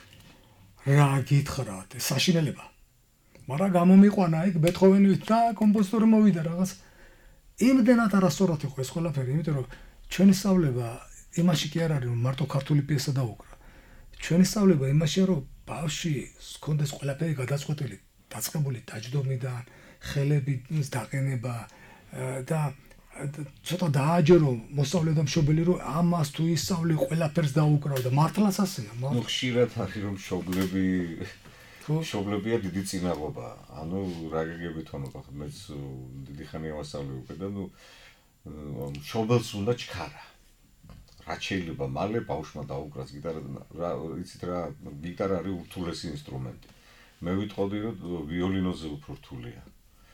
რა გითხრათ, საშინელება. მაგრამ გამომიყვანა იქ ბეთჰოვენი და კომპოზიტორი მოვიდა რაღაც. იმდენად არასწორად იყო ეს ყველაფერი, იმიტომ რომ ჩვენი სწავლება იმაში კი არ არის რომ მარტო ქართული პიესა დაუკრა. ჩვენი სწავლება იმაშია რომ ბავშვი ჰქონდეს ყველაფერი გადაწყვეტილი, დაწყებული დაჯდომიდან, ხელების დაყენება და ცოტა დააჯერო მოსწავლე და მშობელი რომ ამას თუ ისწავლი ყველაფერს დაუკრავდა მართლაც ასეა. ნუ ხშირად არის რომ მშობლები მშობლებია დიდი წინაღობა. ანუ რა გეგებით ანუ მეც დიდი ხანია ვასწავლე უკვე და ნუ მშობელს უნდა ჩქარა. რაც შეიძლება მალე ბავშვმა დაუკრას გიტარა რა იცით რა გიტარა არის ურთულესი ინსტრუმენტი. მე ვიტყოდი რომ ვიოლინოზე უფრო რთულია.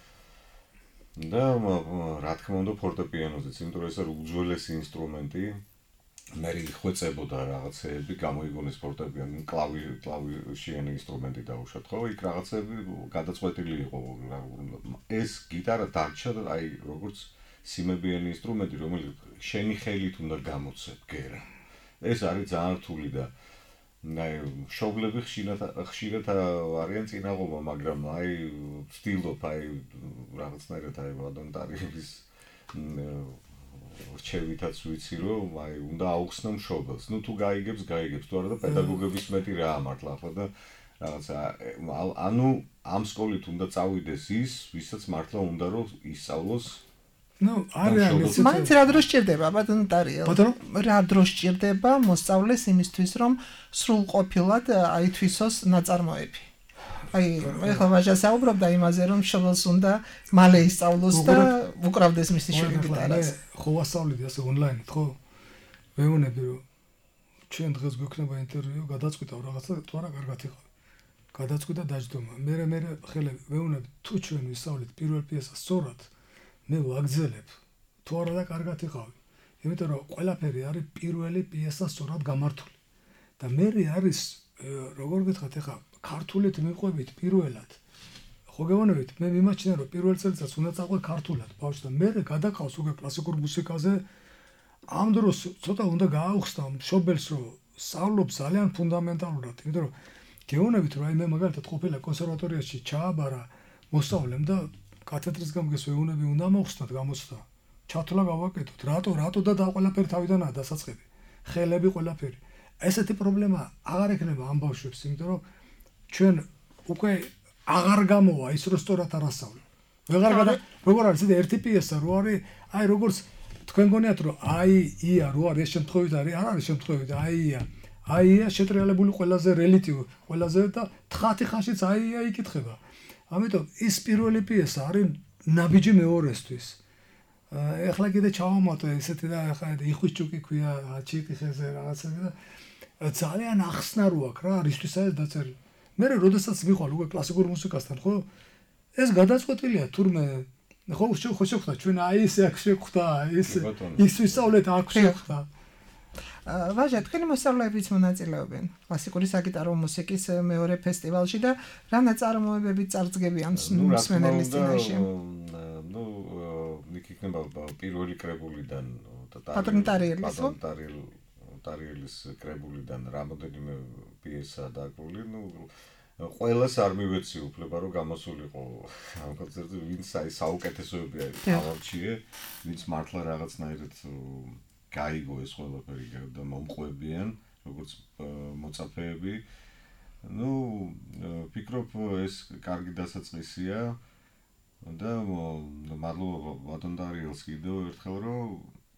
და რა თქმა უნდა ფორტეპიანოზეც, იმიტომ რომ ეს არის უძველესი ინსტრუმენტი. მე ხვეწებოდა რაღაცეები, გამოიგონეს ფორტეპიანო, კლავი, კლავიშიანი ინსტრუმენტი დაუშვათ, ხო? იქ რაღაცეები გადაწყვეტილი იყო. ეს გიტარა დარჩა და აი როგორც სიმებიანი ინსტრუმენტი, რომელიც შენი ხელით უნდა გამოცე ბგერა. ეს არის ძალიან რთული და აი მშობლები ხშირად ხშირად არიან წინაღობა, მაგრამ აი ვცდილობ აი რაღაცნაირად აი ბატონ ტარიელის რჩევითაც ვიცი რომ აი უნდა აუხსნო მშობელს. ნუ თუ გაიგებს, გაიგებს. თუ არა და პედაგოგების მეტი რა ამართლა ხო და რაღაცა ანუ ამ სკოლით უნდა წავიდეს ის, ვისაც მართლა უნდა რომ ისწავლოს. ნუ არიან ისე მაინც რა დრო სჭირდება ბატონო ტარიელ? რა დრო სჭირდება მოსწავლეს იმისთვის რომ სრულყოფილად აითვისოს ნაწარმოები? აი, ეხლა ვაჟა საუბრობდა იმაზე, რომ შობელს უნდა მალე ისწავლოს და უკრავდეს მისი შვილი გიტარას. ხო ვასწავლიდი ასე ონლაინით, ხო? ვეუბნები რომ ჩვენ დღეს გვექნება ინტერვიუ, გადაწყვიტავ რაღაცა, თუ არა კარგად იყავ. გადაწყვიტა დაждდომა. მე მე ხელები ვეუბნები, თუ ჩვენ ვისწავლით პირველ პიესას სწორად, მე ვაგზელებ. თუ არა და კარგად იყავ. იმიტომ რომ ყველაფერი არის პირველი პიესა სწორად გამართული. და მე არის როგორ გითხრათ ეხლა ქართულით მიყვებით პირველად. ხო გეუბნებით, მე მიმაჩნია რომ პირველ წელიწადს უნდა წაყვე ქართულად, ბავშვს და მე გადაყავს უკვე კლასიკურ მუსიკაზე. ამ დროს ცოტა უნდა გააუხსნა მშობელს რომ სწავლობს ძალიან ფუნდამენტალურად, იმიტომ რომ გეუბნებით რომ აი მე მაგალითად ყოფილა კონსერვატორიაში ჩააბარა მოსწავლემ და კათედრის გამგეს ვეუბნები უნდა მოხსნათ გამოცდა. ჩათვლა გავაკეთოთ. რატო, რატო და და ყველაფერი თავიდანაა დასაწყები. ხელები ყველაფერი. ესეთი პრობლემა აღარ ექნება ამ ბავშვებს, იმიტომ რომ ჩვენ უკვე აღარ გამოვა ის რო სწორად არ ასწავლო. ვეღარ გადა როგორ არის ეს ერთი პიესა რო არის, აი როგორც თქვენ გონიათ რომ აი ია რო არის ეს შემთხვევით არის, არ არის შემთხვევით, აია. აია შეტრიალებული ყველაზე რელიტივ, ყველაზე და თხათი ხანშიც აია იკითხება. ამიტომ ის პირველი პიესა არის ნაბიჯი მეორესთვის. ეხლა კიდე ჩავამატო ესეთი და ეხლა იხუშჭუკი ქვია, ჩიკი ხეზე რაღაცები და ძალიან ახსნა რო აქვს რა, რისთვის არის დაწერილი. მე როდესაც მიხვალ უკვე კლასიკურ მუსიკასთან, ხო? ეს გადაწყვეტილია თურმე ხო ხო შეხვდა ჩვენ აი ესე აქ შეხვდა, ის ის ვისწავლეთ აქ შეხვდა. ვაჟა, თქვენი მოსწავლეებიც მონაწილეობენ კლასიკური საგიტარო მუსიკის მეორე ფესტივალში და რა ნაწარმოებები წარსდგებიან მსმენელის წინაშე? ნუ იქ იქნება პირველი კრებულიდან ბატონ ტარიელის, ხო? ტარიელის კრებულიდან რამოდენიმე პიესა დაგული, ნუ ყველას არ მივეცი უფლება რომ გამოსულიყო ამ კონცერტზე, ვინც აი საუკეთესოები არის ავარჩიე, ვინც მართლა რაღაცნაირად გაიგო ეს ყველაფერი და მომყვებიან, როგორც მოწაფეები. ნუ ფიქრობ ეს კარგი დასაწყისია და მადლობა ბატონ ტარიელს კიდევ ერთხელ რომ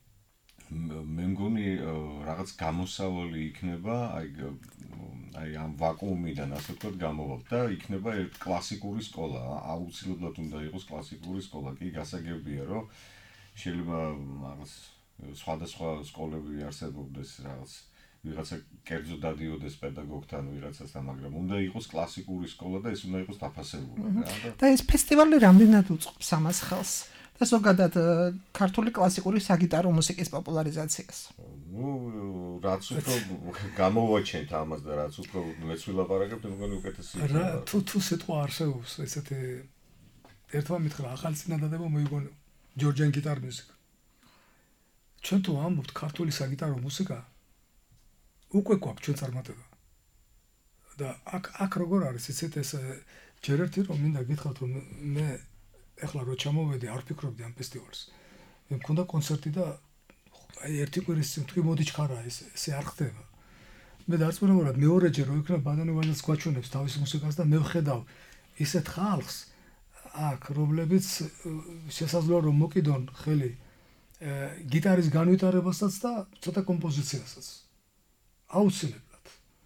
მე მგონი რაღაც გამოსავალი იქნება, აი აი ამ ვაკუუმიდან ასე ვთქვათ გამოვალთ და იქნება ერთ კლასიკური სკოლა, აუცილებლად უნდა იყოს კლასიკური სკოლა. კი გასაგებია რომ შეიძლება რაღაც სხვადასხვა სკოლები არსებობდეს რაღაც ვიღაცა კერძო დადიოდეს პედაგოგთან ვიღაცასთან, მაგრამ უნდა იყოს კლასიკური სკოლა და ეს უნდა იყოს დაფასებული რა. და ეს ფესტივალი რამდენად უწყობს ამას ხელს? და ზოგადად ქართული კლასიკური საგიტარო მუსიკის პოპულარიზაციას. ნუ რაც უფრო გამოვაჩენთ ამას და რაც უფრო მეც ვილაპარაკებ, მგონი უკეთესია. რა თუ თუ სიტყვა არსებობს ესეთი ერთმა მითხრა ახალი წინადადება მოიგონო ჯორჯიან გიტარ მუსიკა. ჩვენ თუ ამბობთ ქართული საგიტარო მუსიკა უკვე გვაქვს ჩვენ წარმატება. და აქ აქ როგორ არის ისეთ ეს ჯერ ერთი რომ მინდა გითხრათ რომ მე ეხლა რო ჩამოვედი არ ფიქრობდი ამ ფესტივალს. მე მქონდა კონცერტი და აი ერთი კვირის წინ თქვი მოდი ჩქარა ეს ესე არ ხდება. მე დარწმუნებულად მეორეჯერ რო იქნება ბატონი ვაჟას გვაჩვენებს თავის მუსიკას და მე ვხედავ ისეთ ხალხს აქ რომლებიც შესაძლოა რომ მოკიდონ ხელი გიტარის განვითარებასაც და ცოტა კომპოზიციასაც. აუცილებლად.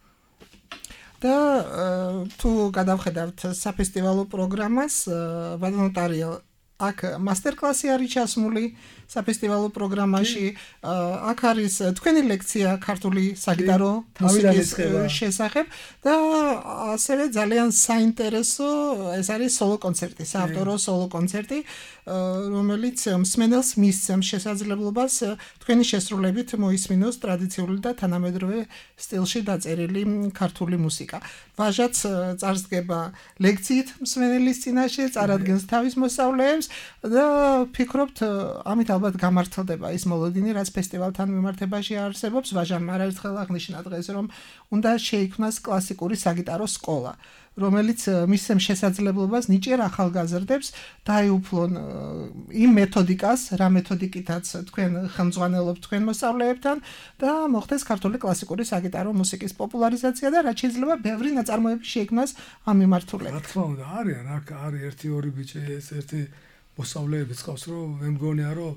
და თუ გადავხედავთ საფესტივალო პროგრამას, ბატონო ტარიელ, აქ მასტერკლასი არის ჩასმული საფესტივალო პროგრამაში, აქ არის თქვენი ლექცია ქართული საგიტარო მუსიკის შესახებ და ასევე ძალიან საინტერესო ეს არის სოლო კონცერტი, საავტორო სოლო კონცერტი, რომელიც მსმენელს მისცემს შესაძლებლობას თქვენი შესრულებით მოისმინოს ტრადიციული და თანამედროვე სტილში დაწერილი ქართული მუსიკა. ვაჟაც წარსდგება ლექციით მსმენელის წინაშე, წარადგენს თავის მოსწავლეებს და ფიქრობთ ამით ალბათ გამართლდება ის მოლოდინი, რაც ფესტივალთან მიმართებაში არსებობს. ვაჟამ არაერთხელ აღნიშნა დღეს, რომ უნდა შეიქმნას კლასიკური საგიტარო სკოლა. რომელიც მისცემს შესაძლებლობას ნიჭიერ ახალგაზრდებს დაეუფლონ იმ მეთოდიკას, რა მეთოდიკითაც თქვენ ხელმძღვანელობთ თქვენ მოსწავლეებთან და მოხდეს ქართული კლასიკური საგიტარო მუსიკის პოპულარიზაცია და რაც შეიძლება ბევრი ნაწარმოები შეიქმნას ამ მიმართულებით. რა თქმა უნდა, არიან აქ არის ერთი ორი ბიჭი, ეს ერთი მოსწავლეები წავს, რომ მე მგონია, რომ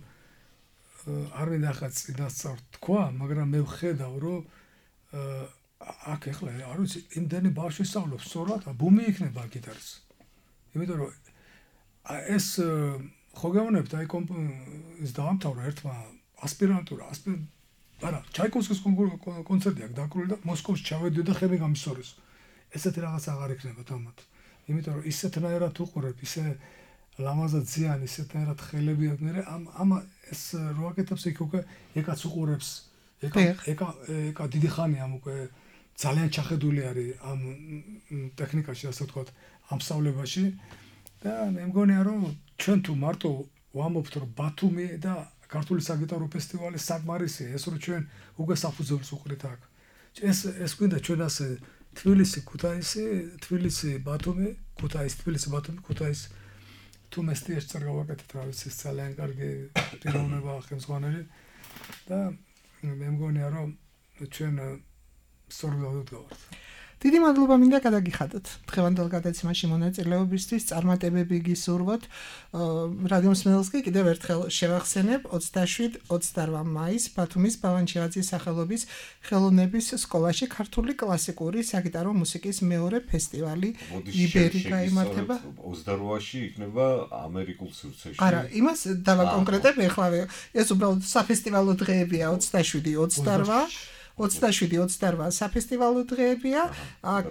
არ მინდა ხა წინასწარ თქვა, მაგრამ მე ვხედავ, რომ აქ ეხლა არ ვიცი, იმდენი ბავშვი სწავლობს სწორად, ბუმი იქნება გიტარის. იმიტომ რომ ეს ხო გეუბნებთ, აი ის დაამთავრა ერთმა ასპირანტურა, არა, ჩაიკოვსკის კონცერტი აქ დაკრული და მოსკოვში ჩავედი და ხემი გამისწორეს. ესეთი რაღაც აღარ იქნება თამათ. იმიტომ რომ ისეთნაირად უყურებ, ისე ლამაზად ზიანი, ისეთნაირად ხელები აქვს, მე ამ ამ ეს რო აკეთებს იქ უკვე ეკაც უყურებს. ეკა ეკა ეკა დიდი ხანი ამ უკვე ძალიან ჩახედული არის ამ ტექნიკაში, ასე ვთქვათ, ამ სწავლებაში და მე მგონია რომ ჩვენ თუ მარტო ვამბობთ რომ ბათუმი და ქართული საგიტარო ფესტივალი საკმარისია, ეს რომ ჩვენ უკვე საფუძველს უყრით აქ. ეს ეს გვინდა ჩვენ ასე თბილისი, ქუთაისი, თბილისი, ბათუმი, ქუთაისი, თბილისი, ბათუმი, ქუთაისი თუ მესტიეს წერა ვაკეთეთ, რა ვიცი, ძალიან კარგი პიროვნება ხელმძღვანელი და მე მგონია რომ ჩვენ სწორად გავართ. დიდი მადლობა მინდა გადაგიხადოთ დღევანდელ გადაცემაში მონაწილეობისთვის, წარმატებები გისურვოთ. რადიო მსმენელს კი კიდევ ერთხელ შევახსენებ ოცდაშვიდ ოცდაორ მაისს ბათუმის ბალანჩივაძის სახელობის ხელოვნების სკოლაში ქართული კლასიკური საგიტარო მუსიკის მეორე ფესტივალი იბერი გაიმართება. ოცდაორში იქნება ამერიკულ სივრცეში. არა, იმას დავაკონკრეტებ ეხლავე. ეს უბრალოდ საფესტივალო დღეებია ოცდაშვიდი ოცდაორ ოცდაშვიდი ოცდაორ საფესტივალო დღეებია. აქ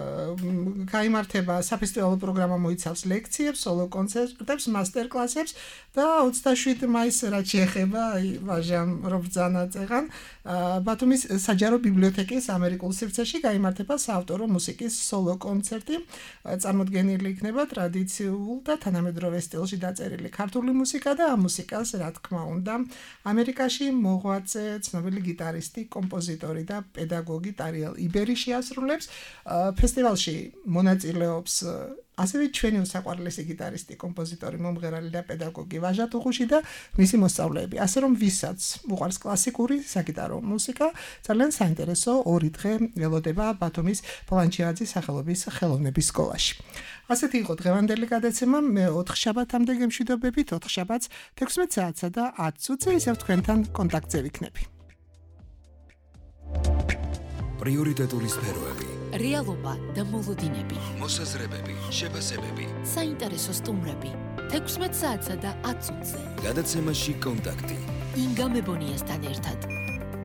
გაიმართება საფესტივალო პროგრამა მოიცავს ლექციებს, სოლო კონცერტებს, მასტერ კლასებს და ოცდაშვიდ მაისს რაც შეეხება ვაჟამ რობძანა წეღან ბათუმის საჯარო ბიბლიოთეკის ამერიკულ სივრცეში გაიმართება საავტორო მუსიკის სოლო კონცერტი. წარმოდგენილი იქნება ტრადიციულ და თანამედროვე სტილში დაწერილი ქართული მუსიკა და ამ მუსიკას, რა თქმა უნდა, ამერიკაში მოღვაწე ცნობილი გიტარისტი, კომპოზიტორი და პედაგოგი ტარიელ იბერი შეასრულებს. ფესტივალში მონაწილეობს ასევე ჩვენი უსაყვარლესი გიტარისტი, კომპოზიტორი, მომღერალი და პედაგოგი ვაჟა ტუღუში და მისი მოსწავლეები. ასე რომ ვისაც უყვარს კლასიკური საგიტარო მუსიკა, ძალიან საინტერესო ორი დღე ელოდება ბათუმის ბალანჩივაძის სახელობის ხელოვნების სკოლაში. ასეთი იყო დღევანდელი გადაცემა. მე ოთხ შაბათამდე გემშვიდობებით, ოთხ შაბათს თექვსმეტ საათსა და ათ წუთზე ისევ თქვენთან კონტაქტზე ვიქნები. პრიორიტეტული სფეროები, რეალობა და მოლოდინები, მოსაზრებები, შეფასებები, საინტერესო სტუმრები, თექვსმეტ საათსა და ათ წუთზე. გადაცემაში კონტაქტი. ინგა მებონიასთან ერთად.